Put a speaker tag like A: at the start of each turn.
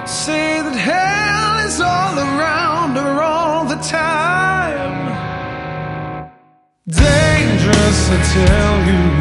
A: Say that hell is all around her all the time. Dangerous, I tell you.